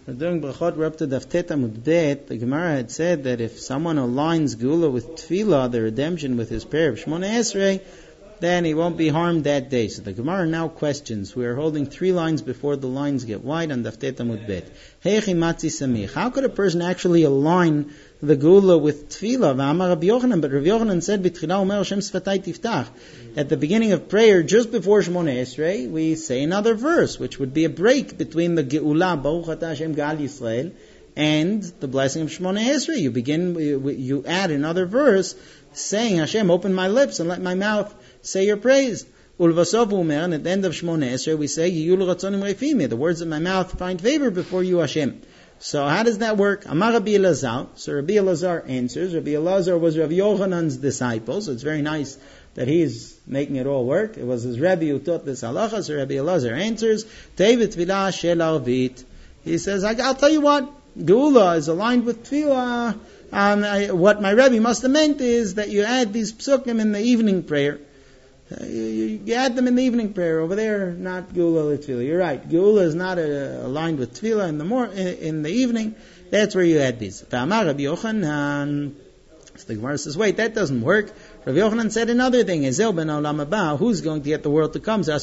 We're doing brachot. We're up to Daf Tet Amud Bet. The Gemara had said that if someone aligns Geula with Tefillah, the redemption with his prayer of Shmoneh Esrei, then he won't be harmed that day. So the Gemara now questions. We are holding 3 lines before the lines get wide on Daf Tet Amud Bet. Heichi Matzi Samich. How could a person actually align the Geula with Tefillah? V'amar Rabbi Yochanan. But Rabbi Yochanan said, B'tchila Omer Hashem Sfatai Tiftach. At the beginning of prayer, just before Shmoneh Esrei, we say another verse, which would be a break between the Geula, Baruch Atah Hashem Gal Yisrael, and the blessing of Shmoneh Esrei. You add another verse saying, Hashem, open my lips and let my mouth say your praise. Ulvasov Umer, and at the end of Shmoneh Esrei we say, Yiyul Ratzonim Reifimi, the words of my mouth find favor before you, Hashem. So how does that work? Amar Rabbi Elazar. So Rabbi Elazar answers. Rabbi Elazar was Rabbi Yochanan's disciple, so it's very nice that he's making it all work. It was his Rebbe who taught this halacha, so Rabbi Elazar answers, Tevet Tfilah Shel Arvit. He says, I'll tell you what, Geula is aligned with Tfilah. What my Rebbe must have meant is that you add these psukim in the evening prayer. You add them in the evening prayer. Over there, not Geula Tefillah. You're right. Geula is not aligned with Tefillah in the evening. That's where you add these. V'amar Rabbi Yochanan. So the Gemara says, wait, that doesn't work. Rabbi Yochanan said another thing. Ezel ben olam haba. Who's going to get the world to come? You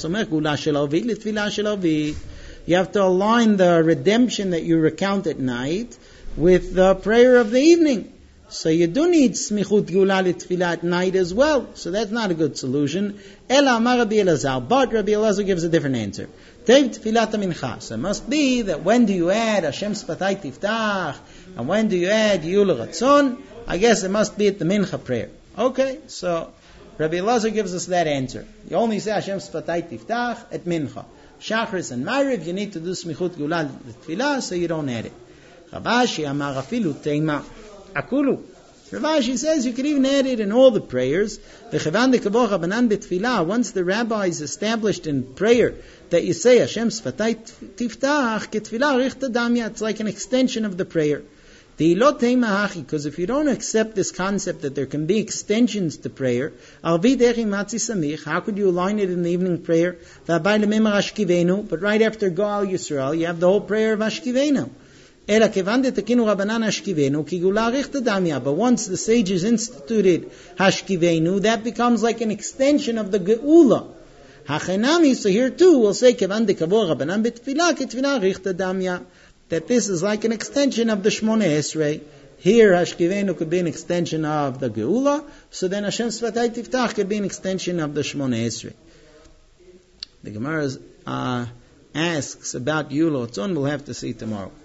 have to align the redemption that you recount at night with the prayer of the evening. So you do need smichut geula litfilah at night as well. So that's not a good solution. Ela amar Rabbi Elazar. But Rabbi Elazar gives a different answer. Tev tfilat mincha. So it must be that when do you add Hashem Sfatai Tiftach and when do you add Yiyul Ratzon? I guess it must be at the mincha prayer. Okay, so Rabbi Elazar gives us that answer. You only say Hashem Sfatai Tiftach at mincha. Shachris and Ma'ariv, you need to do smichut geula litfilah, so you don't add it. Ravashi amar afilu teima. Akulu. Ravashi says you can even add it in all the prayers. Once the rabbi is established in prayer that you say Hashem Sfatai Tiftach ketfilah richta damya, it's like an extension of the prayer. Because if you don't accept this concept that there can be extensions to prayer, how could you align it in the evening prayer? But right after Goal Yisrael, you have the whole prayer of Ashkivenu. But once the sages instituted Hashkivenu, that becomes like an extension of the Geula. So here too we'll say that this is like an extension of the Shmoneh Esrei. Here Hashkivenu could be an extension of the Geula, so then Hashem Sfatai Tiftach could be an extension of the Shmoneh Esrei. The Gemara asks about Yiyul Ratzon, we'll have to see tomorrow.